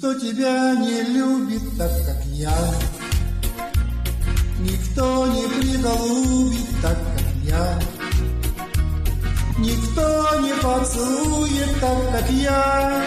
Никто тебя не любит так, как я. Никто не приголубит так, как я. Никто не поцелует так, как я.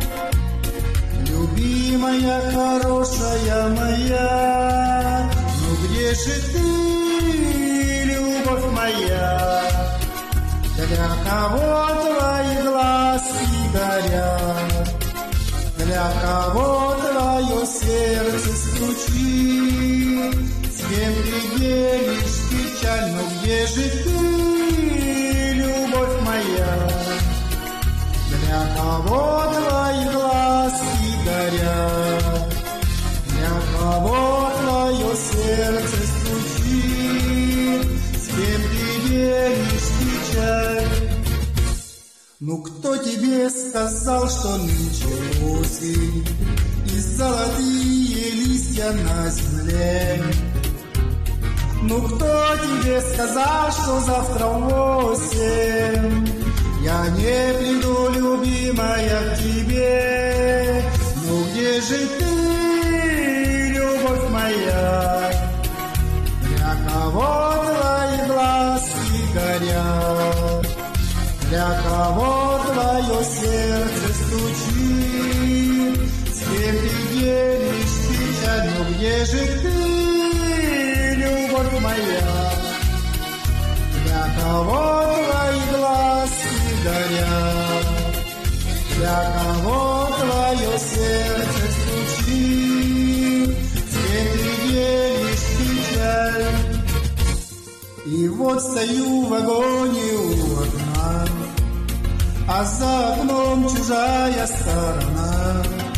Любимая, хорошая моя, ну где же ты, любовь моя? Для кого твои глазки горят? Для кого твое сердце стучит? С кем ты делишь печаль? Ну где же ты, любовь моя? Для кого твои глазки горят? Для кого твое сердце стучит? С кем ты делишь печаль? Ну кто тебе сказал, что нынче осень и золотые листья на земле? Ну кто тебе сказал, что завтра в 8 я не приду, любимая, к тебе? Ну где же ты, любовь моя? Для кого твои глазки горят? Для кого твое сердце стучит? С кем ты делишь печаль? Ну где же ты, любовь моя? Для кого твои глазки горят? Для кого твое сердце стучит? С кем ты делишь печаль? И вот стою в вагоне у окна, а за окном чужая сторона.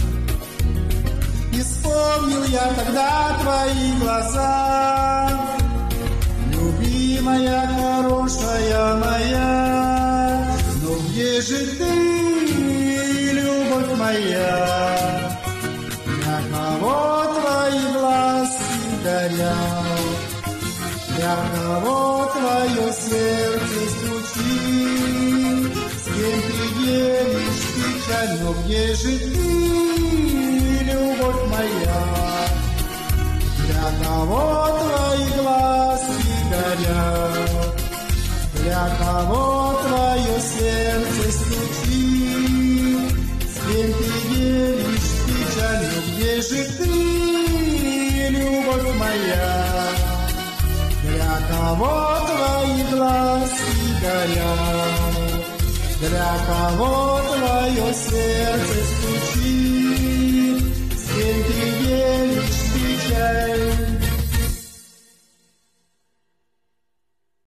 И вспомнил я тогда твои глаза, любимая, хорошая моя. Но где же ты, любовь моя? Для кого твои глазки горят? Для кого твое сердце стучит? С кем ты делишь печаль? Но где же ты, любовь моя? Для кого твои глазки горят? Для кого твое сердце стучит? С кем ты делишь печаль? Но где же ты, любовь моя? Для кого твои глазки горят? Для кого твое сердце стучит?